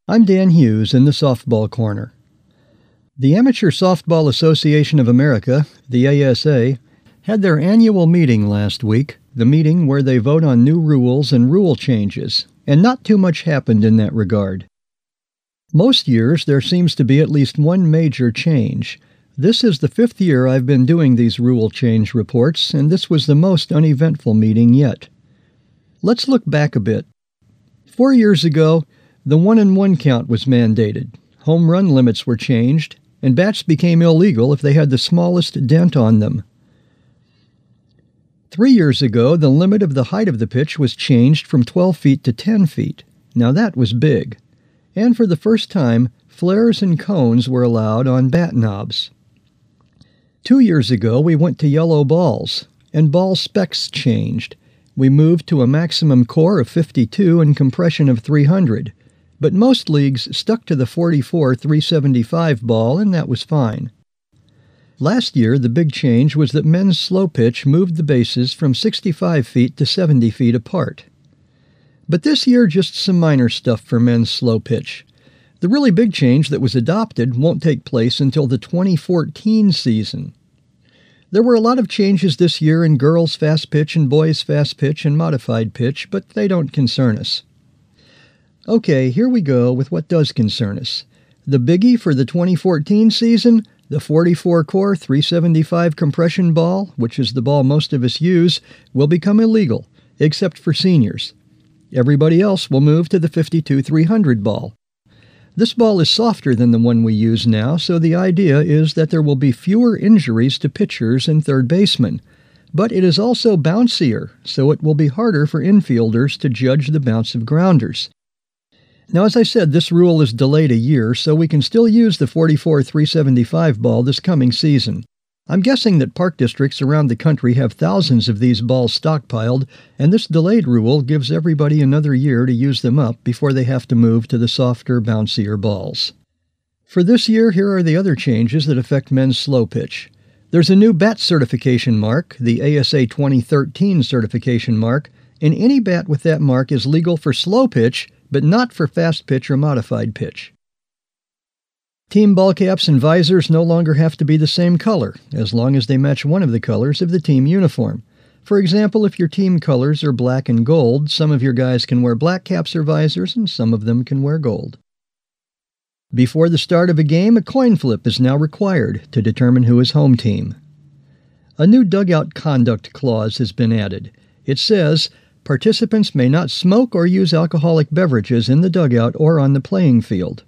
I'm Dan Hughes in the Softball Corner. The Amateur Softball Association of America, the ASA, had their annual meeting last week, the meeting where they vote on new rules and rule changes, and not too much happened in that regard. Most years there seems to be at least one major change. This is the 5th year I've been doing these rule change reports, and this was the most uneventful meeting yet. Let's look back a bit. 4 years ago, the 1-and-1 count was mandated, home run limits were changed, and bats became illegal if they had the smallest dent on them. 3 years ago, the limit of the height of the pitch was changed from 12 feet to 10 feet. Now that was big. And for the first time, flares and cones were allowed on bat knobs. 2 years ago, we went to yellow balls, and ball specs changed. We moved to a maximum core of 52 and compression of 300. But most leagues stuck to the 44-375 ball, and that was fine. Last year, the big change was that men's slow pitch moved the bases from 65 feet to 70 feet apart. But this year, just some minor stuff for men's slow pitch. The really big change that was adopted won't take place until the 2014 season. There were a lot of changes this year in girls' fast pitch and boys' fast pitch and modified pitch, but they don't concern us. Okay, here we go with what does concern us. The biggie for the 2014 season, the 44-core 375 compression ball, which is the ball most of us use, will become illegal, except for seniors. Everybody else will move to the 52-300 ball. This ball is softer than the one we use now, so the idea is that there will be fewer injuries to pitchers and third basemen. But it is also bouncier, so it will be harder for infielders to judge the bounce of grounders. Now, as I said, this rule is delayed a year, so we can still use the 44-375 ball this coming season. I'm guessing that park districts around the country have thousands of these balls stockpiled, and this delayed rule gives everybody another year to use them up before they have to move to the softer, bouncier balls. For this year, here are the other changes that affect men's slow pitch. There's a new bat certification mark, the ASA 2013 certification mark, and any bat with that mark is legal for slow pitch, but not for fast pitch or modified pitch. Team ball caps and visors no longer have to be the same color, as long as they match one of the colors of the team uniform. For example, if your team colors are black and gold, some of your guys can wear black caps or visors, and some of them can wear gold. Before the start of a game, a coin flip is now required to determine who is home team. A new dugout conduct clause has been added. It says, participants may not smoke or use alcoholic beverages in the dugout or on the playing field.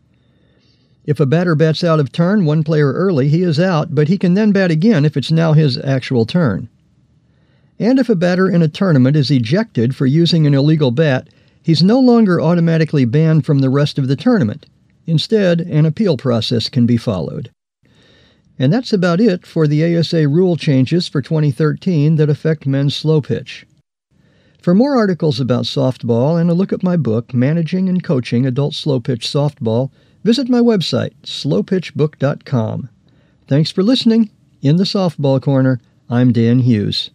If a batter bats out of turn one player early, he is out, but he can then bat again if it's now his actual turn. And if a batter in a tournament is ejected for using an illegal bat, he's no longer automatically banned from the rest of the tournament. Instead, an appeal process can be followed. And that's about it for the ASA rule changes for 2013 that affect men's slow pitch. For more articles about softball and a look at my book, Managing and Coaching Adult Slow Pitch Softball, visit my website, slowpitchbook.com. Thanks for listening. In the Softball Corner, I'm Dan Hughes.